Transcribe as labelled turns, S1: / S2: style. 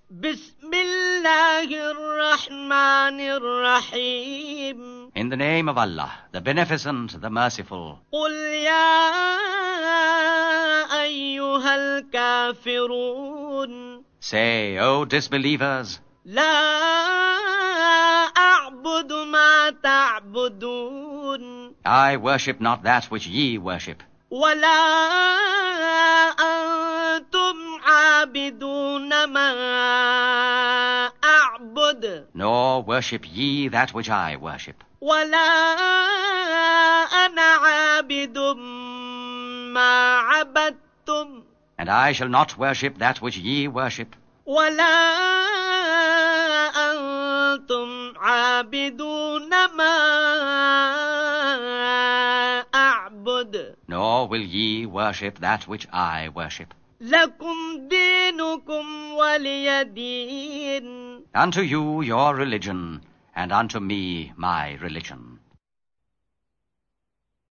S1: بسم الله الرحمن الرحيم.
S2: In the name of Allah, the Beneficent, the Merciful.
S1: قل يا أيها الكافرون.
S2: Say, O disbelievers,
S1: لا أعبد ما تعبدون.
S2: I worship not that which ye worship,
S1: ولا أنتم عابدون ما أعبد.
S2: nor worship ye that which I worship.
S1: ولا أنا عابد ما عبدتم.
S2: And I shall not worship that which ye worship,
S1: ولا أنتم عابدون ما أعبد.
S2: nor will ye worship that which I worship.
S1: لكم دينكم ولي دين.
S2: Unto you your religion, and unto me my religion.